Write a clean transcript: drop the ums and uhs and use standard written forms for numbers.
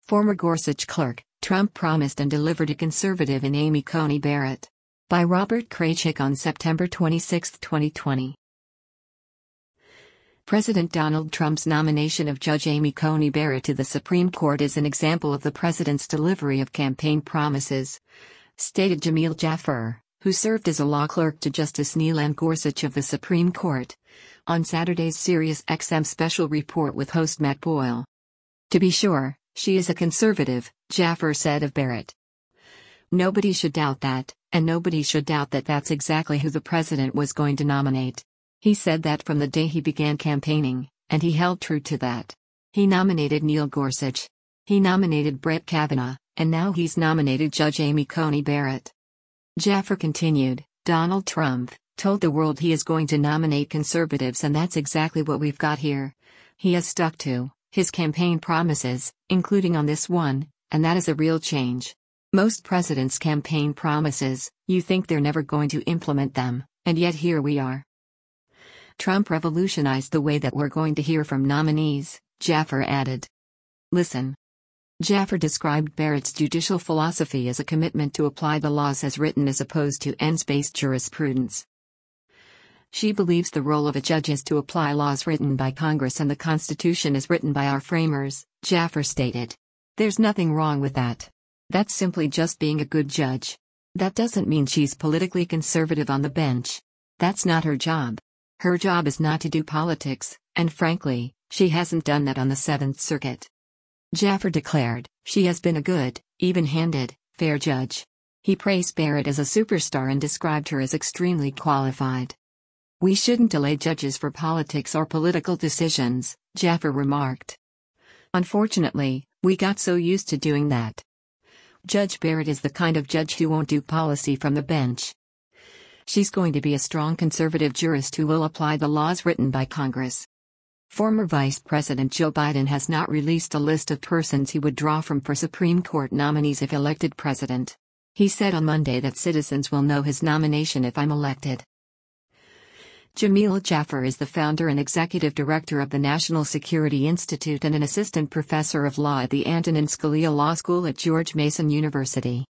Former Gorsuch clerk, Trump promised and delivered a conservative in Amy Coney Barrett. By Robert Kraychik on September 26, 2020. President Donald Trump's nomination of Judge Amy Coney Barrett to the Supreme Court is an example of the president's delivery of campaign promises, stated Jamil Jaffer, who served as a law clerk to Justice Neil M. Gorsuch of the Supreme Court, on Saturday's SiriusXM special report with host Matt Boyle. To be sure, she is a conservative, Jaffer said of Barrett. Nobody should doubt that, and nobody should doubt that that's exactly who the president was going to nominate. He said that from the day he began campaigning, and he held true to that. He nominated Neil Gorsuch. He nominated Brett Kavanaugh, and now he's nominated Judge Amy Coney Barrett. Jaffer continued, Donald Trump told the world he is going to nominate conservatives, and that's exactly what we've got here. He has stuck to his campaign promises, including on this one, and that is a real change. Most presidents' campaign promises, you think they're never going to implement them, and yet here we are. Trump revolutionized the way that we're going to hear from nominees, Jaffer added. Listen. Jaffer described Barrett's judicial philosophy as a commitment to apply the laws as written as opposed to ends-based jurisprudence. She believes the role of a judge is to apply laws written by Congress and the Constitution as written by our framers, Jaffer stated. There's nothing wrong with that. That's simply just being a good judge. That doesn't mean she's politically conservative on the bench. That's not her job. Her job is not to do politics, and frankly, she hasn't done that on the Seventh Circuit. Jaffer declared, she has been a good, even-handed, fair judge. He praised Barrett as a superstar and described her as extremely qualified. We shouldn't delay judges for politics or political decisions, Jaffer remarked. Unfortunately, we got so used to doing that. Judge Barrett is the kind of judge who won't do policy from the bench. She's going to be a strong conservative jurist who will apply the laws written by Congress. Former Vice President Joe Biden has not released a list of persons he would draw from for Supreme Court nominees if elected president. He said on Monday that citizens will know his nomination if I'm elected. Jamil Jaffer is the founder and executive director of the National Security Institute and an assistant professor of law at the Antonin Scalia Law School at George Mason University.